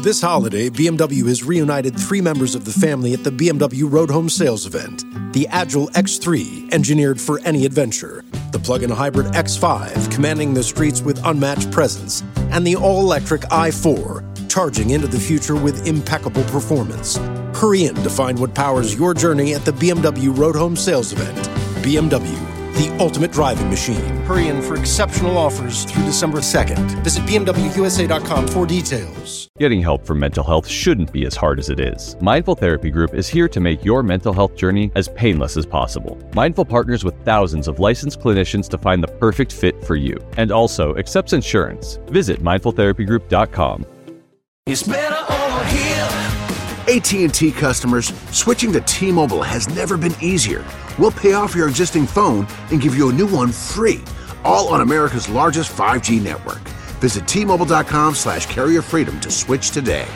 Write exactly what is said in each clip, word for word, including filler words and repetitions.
This holiday, B M W has reunited three members of the family at the B M W Road Home Sales event. The Agile X three, engineered for any adventure. The plug-in hybrid X five, commanding the streets with unmatched presence. And the all-electric i four, charging into the future with impeccable performance. Hurry in to find what powers your journey at the B M W Road Home Sales event. B M W, the ultimate driving machine. Hurry in for exceptional offers through December second. Visit B M W U S A dot com for details. Getting help for mental health shouldn't be as hard as it is. Mindful Therapy Group is here to make your mental health journey as painless as possible. Mindful partners with thousands of licensed clinicians to find the perfect fit for you, and also accepts insurance. Visit mindful therapy group dot com. It's better over here. A T and T customers, switching to T-Mobile has never been easier. We'll pay off your existing phone and give you a new one free, all on America's largest five G network. Visit T Mobile dot com slash carrier freedom to switch today.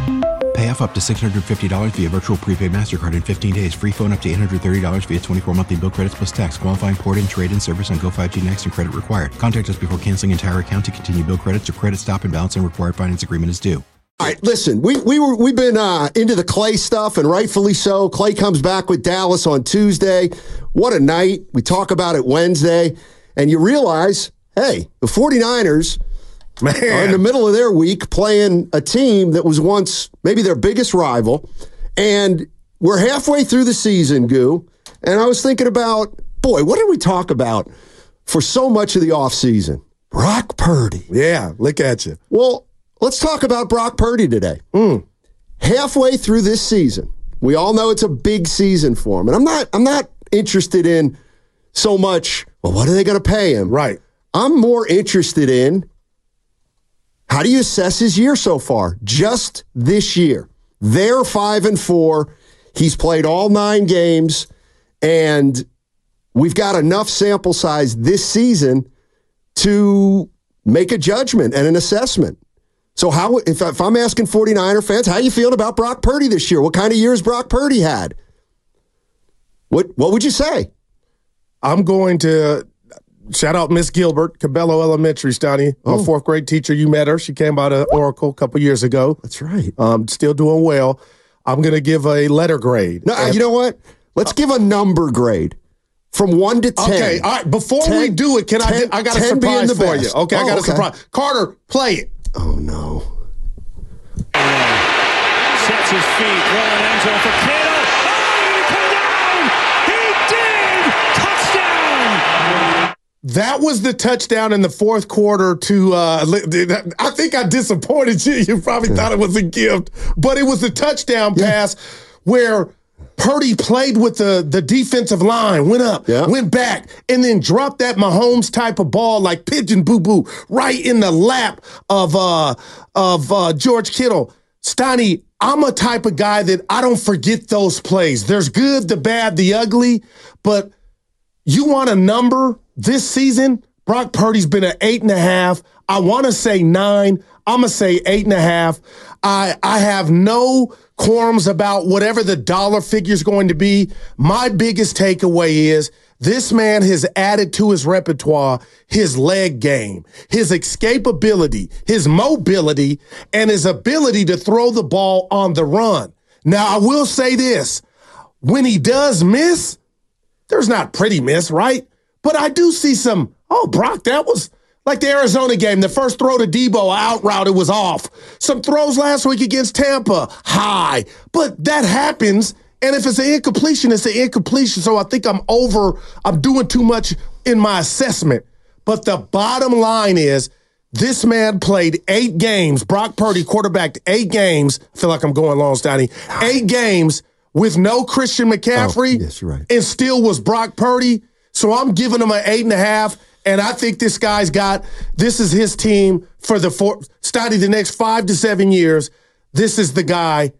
Pay off up to six hundred fifty dollars via virtual prepaid MasterCard in fifteen days. Free phone up to eight hundred thirty dollars via twenty-four monthly bill credits plus tax. Qualifying port-in, trade-in service on Go five G Next and credit required. Contact us before canceling entire account to continue bill credits or credit stop and balance and required finance agreement is due. All right, listen, we, we were, we've been uh, into the Clay stuff, and rightfully so. Clay comes back with Dallas on Tuesday. What a night. We talk about it Wednesday, and you realize, hey, the 49ers Man. are in the middle of their week playing a team that was once maybe their biggest rival, and we're halfway through the season, Goo, and I was thinking about, boy, what did we talk about for so much of the offseason? Brock Purdy. Yeah, look at you. Well, let's talk about Brock Purdy today. Mm. Halfway through this season, we all know it's a big season for him. And I'm not I'm not interested in so much, well, what are they going to pay him? Right. I'm more interested in how do you assess his year so far? Just this year. They're five and four. He's played all nine games, and we've got enough sample size this season to make a judgment and an assessment. So how if, if I'm asking 49er fans, how you feeling about Brock Purdy this year? What kind of years Brock Purdy had? What what would you say? I'm going to shout out Miss Gilbert, Cabello Elementary, Stoney, Oh. my fourth grade teacher. You met her. She came out of Oracle a couple years ago. That's right. Um, still doing well. I'm going to give a letter grade. No, And- you know what? Let's give a number grade from one to ten. Okay, all right. Before ten, we do it, can ten, I? I got a ten being surprise the for best. you. Okay, Oh, I got a okay. surprise. Carter, play it. Oh, no. Sets his feet, rolling end zone for Kittle. Oh, he come down! He did! Touchdown! That was the touchdown in the fourth quarter to, uh, I think I disappointed you. You probably thought it was a gift, but it was the touchdown Yeah. pass where Purdy played with the, the defensive line, went up, Yeah. went back, and then dropped that Mahomes type of ball like pigeon boo-boo right in the lap of uh, of uh, George Kittle. Stoney, I'm a type of guy that I don't forget those plays. There's good, the bad, the ugly, but you want a number this season? Brock Purdy's been an eight and a half. I want to say nine. I'm going to say eight and a half. I, I have no qualms about whatever the dollar figure is going to be. My biggest takeaway is this man has added to his repertoire his leg game, his escapability, his mobility, and his ability to throw the ball on the run. Now, I will say this. When he does miss, there's not pretty miss, right? But I do see some, oh, Brock, that was like the Arizona game. The first throw to Debo, out route, it was off. Some throws last week against Tampa, high. But that happens, and if it's an incompletion, it's an incompletion. So I think I'm over, I'm doing too much in my assessment. But the bottom line is this man played eight games. Brock Purdy quarterbacked eight games. I feel like I'm going long, Stoney. Eight games with no Christian McCaffrey. Oh, yes, you're right. And still was Brock Purdy. So I'm giving him an eight and a half. And I think this guy's got, this is his team for the four, Stoney, the next five to seven years. This is the guy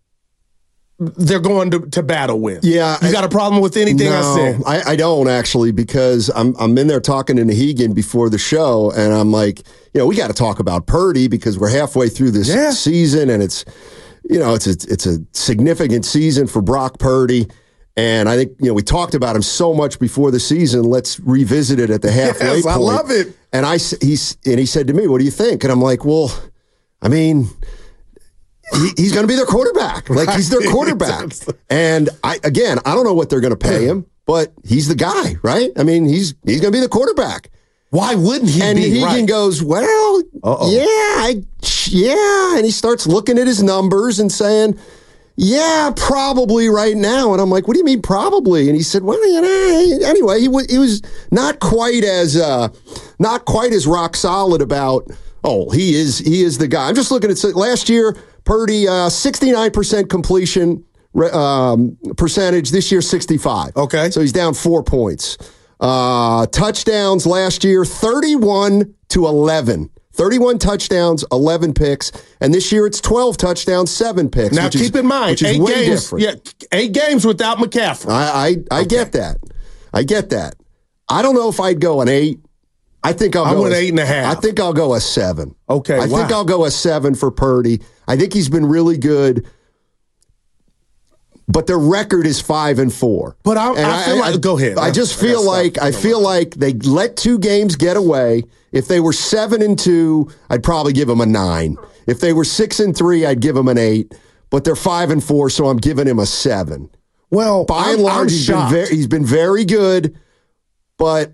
they're going to, to battle with. Yeah. You got a problem with anything no, I said? I, I don't actually, because I'm I'm in there talking to Nahegan before the show, and I'm like, you know, we got to talk about Purdy because we're halfway through this Yeah. season, and it's, you know, it's a, it's a significant season for Brock Purdy. And I think, you know, we talked about him so much before the season. Let's revisit it at the halfway Yes, point. I love it. And I, he's, and he said to me, what do you think? And I'm like, well, I mean, he, he's going to be their quarterback. Like, he's their quarterback. And, I again, I don't know what they're going to pay him, but he's the guy, right? I mean, he's he's going to be the quarterback. Why wouldn't he and be? And Hegan right? goes, well, Uh-oh. yeah, I, yeah. And he starts looking at his numbers and saying, yeah, probably right now. And I'm like, what do you mean probably? And he said, well, you know, anyway, he, w- he was not quite as uh, not quite as rock solid about, oh, he is he is the guy. I'm just looking at last year, Purdy, uh, sixty-nine percent completion um, percentage. This year, sixty-five. Okay. So he's down four points. Uh, touchdowns last year, thirty-one to eleven. thirty-one touchdowns, eleven picks, and this year it's twelve touchdowns, seven picks. Now which keep is, in mind, which is eight way games, different. yeah, eight games without McCaffrey. I I, I okay. get that. I get that. I don't know if I'd go an eight. I think I'll I go went a, eight and a half. I think I'll go a seven. Okay, I wow. think I'll go a seven for Purdy. I think he's been really good. But their record is five and four. But I, and I feel I, like go ahead. I just feel I like I feel like they let two games get away. If they were seven and two, I'd probably give them a nine. If they were six and three, I'd give them an eight. But they're five and four, so I'm giving him a seven. Well, by I'm, and large, I'm he's been, very, he's been very good. But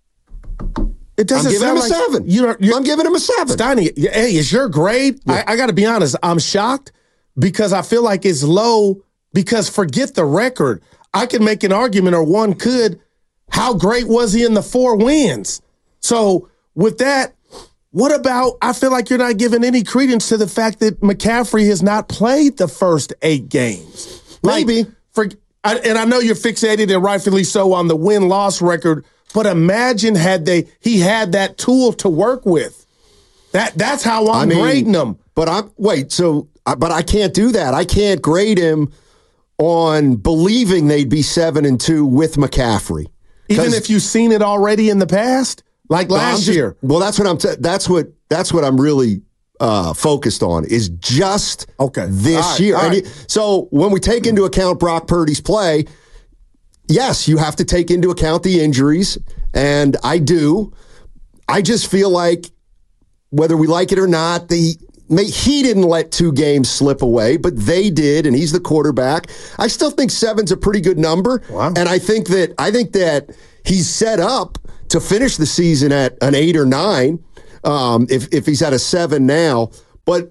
it doesn't I'm giving sound him a like seven. You're, you're, I'm giving him a seven. Steiny, hey, is your grade? Yeah. I, I got to be honest. I'm shocked because I feel like it's low. Because forget the record. I can make an argument, or one could. How great was he in the four wins? So with that, what about, I feel like you're not giving any credence to the fact that McCaffrey has not played the first eight games. Maybe. Like, for, I, and I know you're fixated, and rightfully so, on the win-loss record, but imagine had they he had that tool to work with. That That's how I'm I mean, grading him. But I'm, wait, so, but I can't do that. I can't grade him on believing they'd be seven and two with McCaffrey, even if you've seen it already in the past, like last just, year. Well, that's what I'm. T- that's what. That's what I'm really uh, focused on. Is just okay this right, year. Right. And it, so when we take into account Brock Purdy's play, yes, you have to take into account the injuries, and I do. I just feel like whether we like it or not, the. He didn't let two games slip away, but they did, and he's the quarterback. I still think seven's a pretty good number, wow. and I think that I think that he's set up to finish the season at an eight or nine, um, if if he's at a seven now. But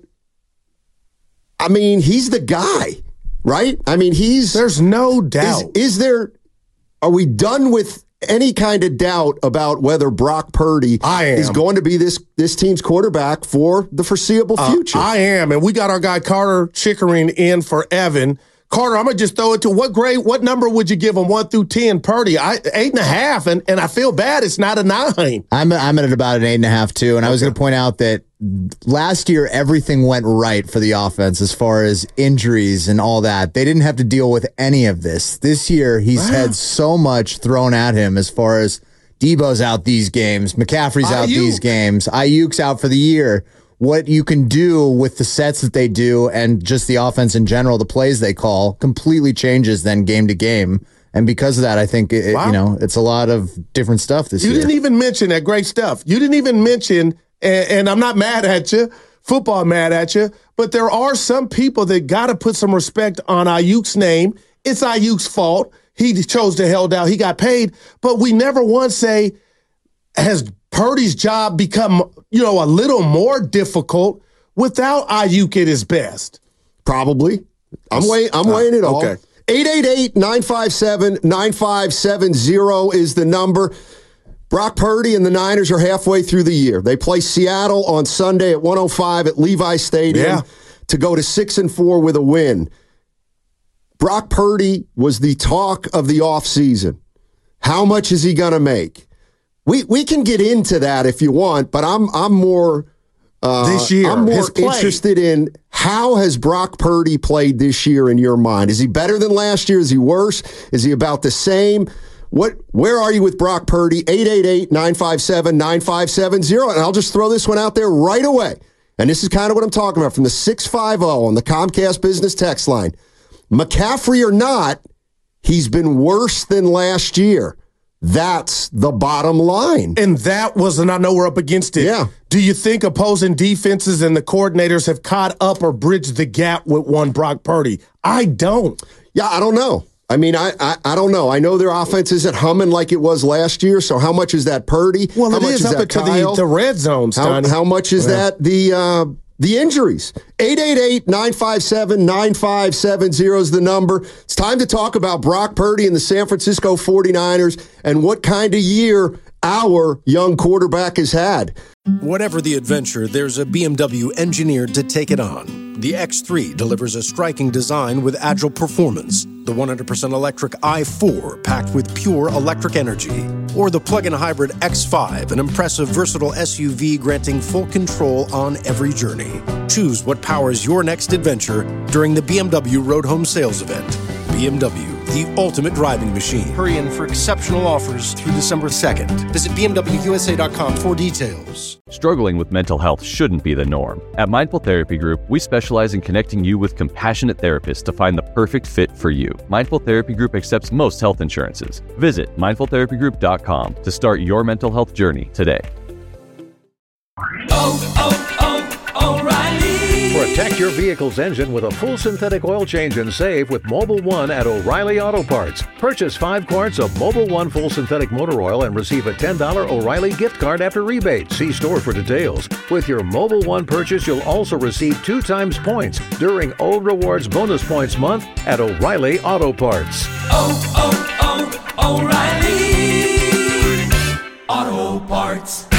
I mean, he's the guy, right? I mean, he's there's no doubt. Is, is there? Are we done with any kind of doubt about whether Brock Purdy is going to be this this team's quarterback for the foreseeable future? Uh, I am, and we got our guy Carter Chickering in for Evan. Carter, I'm gonna just throw it to what grade, what number would you give him, one through ten? Purdy, I eight and a half, and, and I feel bad it's not a nine. I'm I'm at about an eight and a half too, and okay. I was gonna point out that last year everything went right for the offense as far as injuries and all that. They didn't have to deal with any of this. This year he's wow. had so much thrown at him as far as Debo's out these games, McCaffrey's out Ayuk. these games, Ayuk's out for the year. What you can do with the sets that they do and just the offense in general, the plays they call, completely changes then game to game. And because of that, I think it, wow. you know it's a lot of different stuff this you year. You didn't even mention that great stuff. You didn't even mention, and, and I'm not mad at you, football mad at you, but there are some people that got to put some respect on Ayuk's name. It's Ayuk's fault. He chose to held out. He got paid. But we never once say, has Purdy's job become, you know, a little more difficult without Ayuk at his best? Probably. I'm weighing, I'm weighing it all. Okay. eight eight eight, nine five seven, nine five seven zero is the number. Brock Purdy and the Niners are halfway through the year. They play Seattle on Sunday at one oh five at Levi Stadium yeah. to go to six and four with a win. Brock Purdy was the talk of the offseason. How much is he going to make? We we can get into that if you want, but I'm I'm more uh, this year. I'm more his play. interested in how has Brock Purdy played this year in your mind? Is he better than last year? Is he worse? Is he about the same? What? Where are you with Brock Purdy? eight eight eight, nine five seven, nine five seven zero. And I'll just throw this one out there right away. And this is kind of what I'm talking about from the six five zero on the Comcast Business text line. McCaffrey or not, he's been worse than last year. That's the bottom line. And that was, and I know we're up against it. Yeah. Do you think opposing defenses and the coordinators have caught up or bridged the gap with one Brock Purdy? I don't. Yeah, I don't know. I mean, I, I I don't know. I know their offense isn't humming like it was last year, so how much is that Purdy? Well, how it much is, is up that into Kyle? the, the red zone, how, Stoney. how much is Yeah. that the uh, the injuries? eight eight eight, nine five seven, nine five seven zero is the number. It's time to talk about Brock Purdy and the San Francisco forty-niners and what kind of year our young quarterback has had. Whatever the adventure, there's a B M W engineered to take it on. The X three delivers a striking design with agile performance. The one hundred percent electric i four packed with pure electric energy. Or the plug-in hybrid X five, an impressive versatile S U V granting full control on every journey. Choose what powers your next adventure during the B M W Road Home Sales Event. B M W, the ultimate driving machine. Hurry in for exceptional offers through December second. Visit B M W U S A dot com for details. Struggling with mental health shouldn't be the norm. At Mindful Therapy Group, we specialize in connecting you with compassionate therapists to find the perfect fit for you. Mindful Therapy Group accepts most health insurances. Visit mindful therapy group dot com to start your mental health journey today. Oh, oh, oh, O'Reilly. Protect your vehicle's engine with a full synthetic oil change and save with Mobil one at O'Reilly Auto Parts. Purchase five quarts of Mobil one full synthetic motor oil and receive a ten dollars O'Reilly gift card after rebate. See store for details. With your Mobil one purchase, you'll also receive two times points during O Rewards Bonus Points Month at O'Reilly Auto Parts. Oh, oh, oh, O'Reilly Auto Parts.